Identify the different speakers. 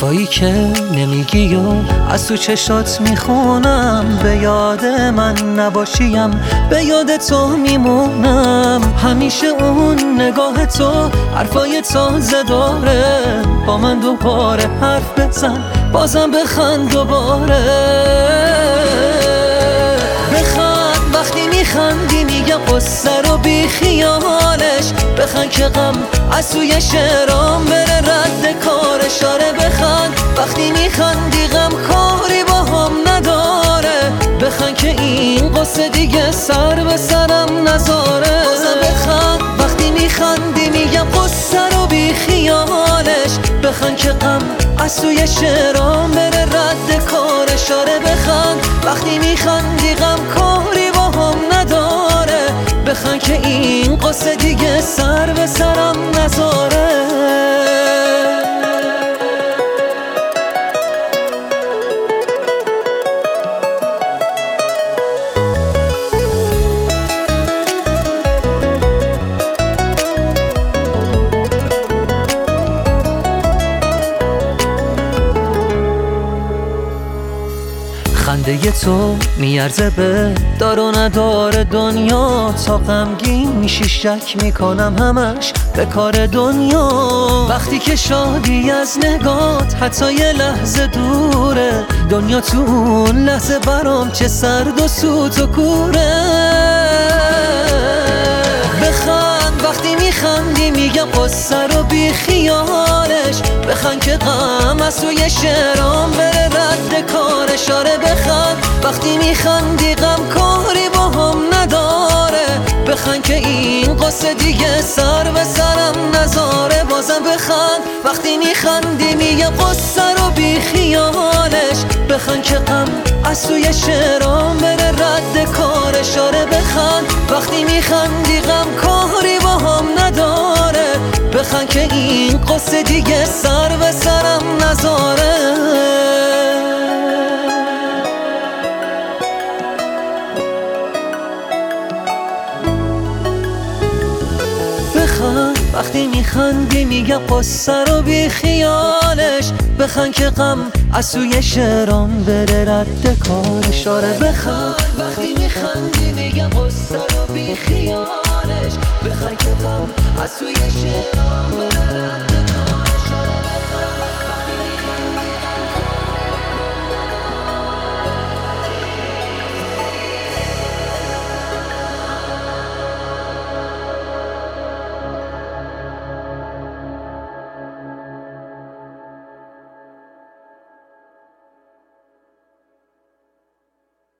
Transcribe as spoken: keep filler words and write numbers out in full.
Speaker 1: حرفایی که نمیگی و از تو چشات میخونم، به یاد من نباشیم به یاد تو میمونم. همیشه اون نگاه تو حرفای تازه داره، با من دوباره حرف بزن بازم بخند دوباره. بخند وقتی میخندی میگم قصه رو بی خیالش، بخند که غم از توی شعرام بره رد کارش. آره بخند وقتی میخندی غم کاری با هم نداره، بخند که این قصه دیگه سر به سرم نذاره. بازم بخند وقتی میخندی میگم قصه رو بی خیالش، بخند که غم از توی شعرام بره رد کارش. آره بخند وقتی میخندی غم کاری با هم نداره، بخند که این قصه دیگه سر به سرم نذاره. خنده تو میارزه به دار و ندار دنیا، تا غمگین میشی شک میکنم همش به کار دنیا. وقتی که شادی از نگات حتی یه لحظه دوره، دنیا تو اون لحظه برام چه سرد و سوت و کوره. بخند وقتی میخندی میگم قصه رو بی خیالش، بخند که غم از توی شعرام بره رد کارش. آره بخند وقتی میخندی غم کاری با هم نداره، بخند که این قصه دیگه سر به سرم نذاره. بازم بخند وقتی میخندی میگم قصه رو بی خیالش، بخند که غم از توی شعرام بره رد کارش. آره بخند وقتی میخندی غم کاری با هم نداره، بخند که این قصه دیگه سر به سرم نذاره. بخند وقتی میخندی میگم قصه رو بی خیالش، بخند که غم از توی شعرام بره رد کارش. آره بخند وقتی میخندی میگم قصه رو بی خیالش، بخند که غم از توی شعرام